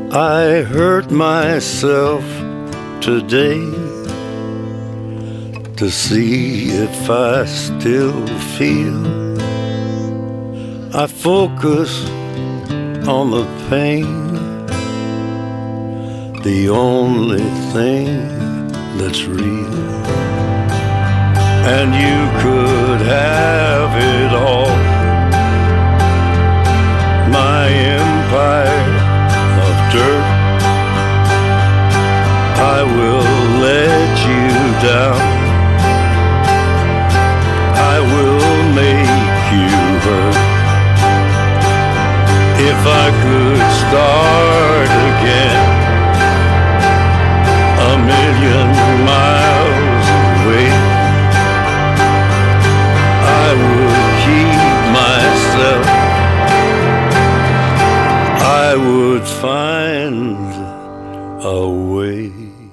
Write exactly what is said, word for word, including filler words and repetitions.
I hurt myself today to see if I still feel. I focus on the pain, the only thing that's real. And you could have it all, my empire of dirt. I will let you down, I will make you hurt. If I could start again, a million miles away, I would keep myself, I would find a way.